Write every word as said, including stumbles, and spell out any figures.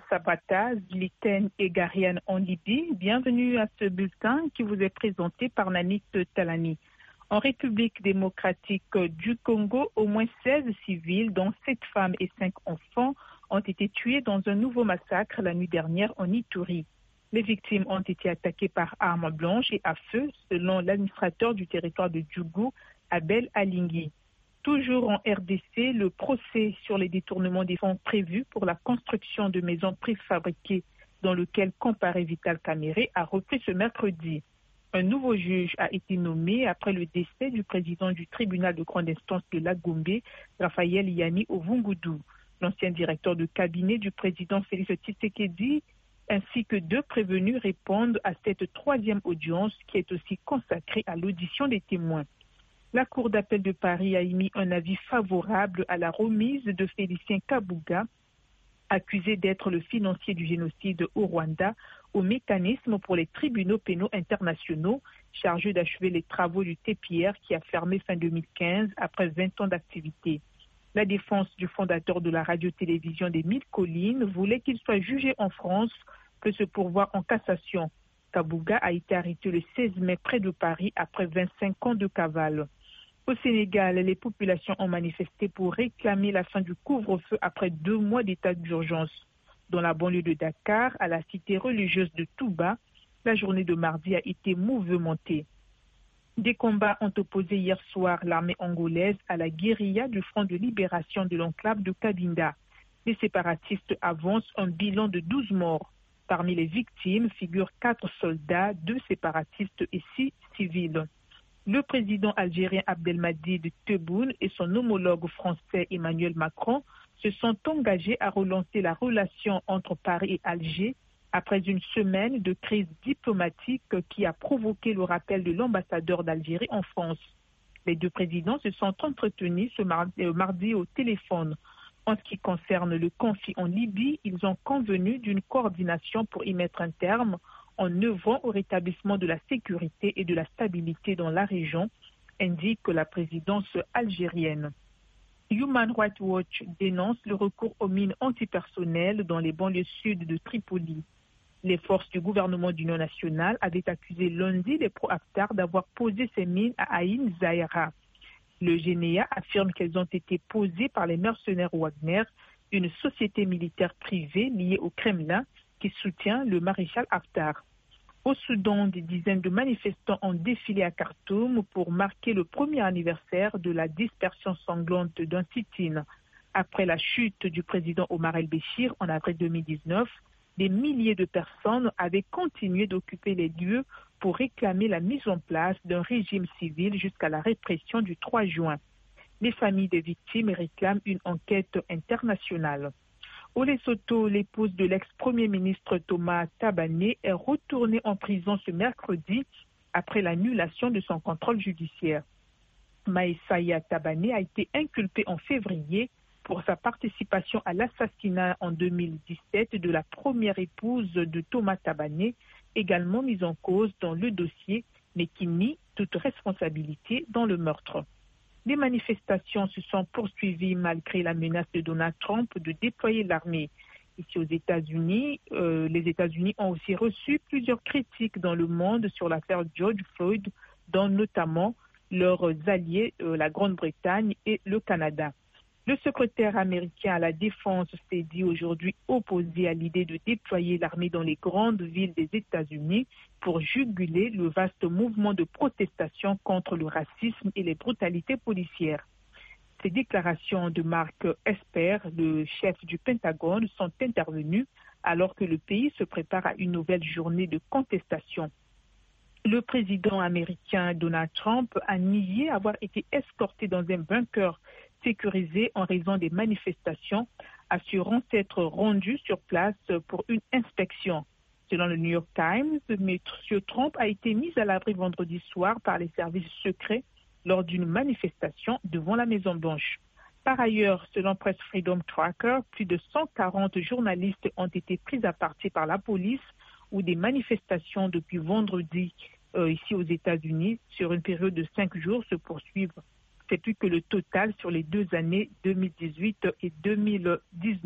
Sabata, Zliten et Garian en Libye. Bienvenue à ce bulletin qui vous est présenté par Nanit Talani. En République démocratique du Congo, au moins seize civils, dont sept femmes et cinq enfants, ont été tués dans un nouveau massacre la nuit dernière en Ituri. Les victimes ont été attaquées par armes blanches et à feu, selon l'administrateur du territoire de Djougou, Abel Alingui. Toujours en R D C, le procès sur les détournements des fonds prévus pour la construction de maisons préfabriquées dans lequel comparait Vital Kamerhe a repris ce mercredi. Un nouveau juge a été nommé après le décès du président du tribunal de grande instance de la Gombe, Raphaël Yani Ovungudu. L'ancien directeur de cabinet du président Félix Tshisekedi ainsi que deux prévenus répondent à cette troisième audience qui est aussi consacrée à l'audition des témoins. La Cour d'appel de Paris a émis un avis favorable à la remise de Félicien Kabuga, accusé d'être le financier du génocide au Rwanda, au mécanisme pour les tribunaux pénaux internationaux chargés d'achever les travaux du T P R qui a fermé fin deux mille quinze après vingt ans d'activité. La défense du fondateur de la radio-télévision des Mille Collines voulait qu'il soit jugé en France que ce pourvoi en cassation. Kabuga a été arrêté le seize mai près de Paris après vingt-cinq ans de cavale. Au Sénégal, les populations ont manifesté pour réclamer la fin du couvre-feu après deux mois d'état d'urgence. Dans la banlieue de Dakar, à la cité religieuse de Touba, la journée de mardi a été mouvementée. Des combats ont opposé hier soir l'armée angolaise à la guérilla du Front de libération de l'enclave de Cabinda. Les séparatistes avancent un bilan de douze morts. Parmi les victimes figurent quatre soldats, deux séparatistes et six civils. Le président algérien Abdelmadjid Tebboune et son homologue français Emmanuel Macron se sont engagés à relancer la relation entre Paris et Alger après une semaine de crise diplomatique qui a provoqué le rappel de l'ambassadeur d'Algérie en France. Les deux présidents se sont entretenus ce mardi, mardi au téléphone. En ce qui concerne le conflit en Libye, ils ont convenu d'une coordination pour y mettre un terme en œuvrant au rétablissement de la sécurité et de la stabilité dans la région, indique la présidence algérienne. Human Rights Watch dénonce le recours aux mines antipersonnelles dans les banlieues sud de Tripoli. Les forces du gouvernement d'union nationale avaient accusé lundi les pro-Haftar d'avoir posé ces mines à Aïn Zahira. Le G N E A affirme qu'elles ont été posées par les mercenaires Wagner, une société militaire privée liée au Kremlin qui soutient le maréchal Haftar. Au Soudan, des dizaines de manifestants ont défilé à Khartoum pour marquer le premier anniversaire de la dispersion sanglante d'un sit-in. Après la chute du président Omar el-Béchir en avril deux mille dix-neuf, des milliers de personnes avaient continué d'occuper les lieux pour réclamer la mise en place d'un régime civil jusqu'à la répression du trois juin. Les familles des victimes réclament une enquête internationale. Au Lesotho, l'épouse de l'ex-premier ministre Thomas Tabane est retournée en prison ce mercredi après l'annulation de son contrôle judiciaire. Maesaya Tabane a été inculpée en février pour sa participation à l'assassinat en deux mille dix-sept de la première épouse de Thomas Tabane, également mise en cause dans le dossier, mais qui nie toute responsabilité dans le meurtre. Les manifestations se sont poursuivies malgré la menace de Donald Trump de déployer l'armée. Ici aux États-Unis, euh, les États-Unis ont aussi reçu plusieurs critiques dans le monde sur l'affaire George Floyd, dont notamment leurs alliés, euh, la Grande-Bretagne et le Canada. Le secrétaire américain à la Défense s'est dit aujourd'hui opposé à l'idée de déployer l'armée dans les grandes villes des États-Unis pour juguler le vaste mouvement de protestation contre le racisme et les brutalités policières. Ces déclarations de Mark Esper, le chef du Pentagone, sont intervenues alors que le pays se prépare à une nouvelle journée de contestation. Le président américain Donald Trump a nié avoir été escorté dans un bunker sécurisé en raison des manifestations, assurant s'être rendu sur place pour une inspection. Selon le New York Times, M. Trump a été mis à l'abri vendredi soir par les services secrets lors d'une manifestation devant la Maison-Blanche. Par ailleurs, selon Press Freedom Tracker, plus de cent quarante journalistes ont été pris à partie par la police ou des manifestations depuis vendredi euh, ici aux États-Unis sur une période de cinq jours se poursuivent. C'est plus que le total sur les deux années deux mille dix-huit et deux mille dix-neuf.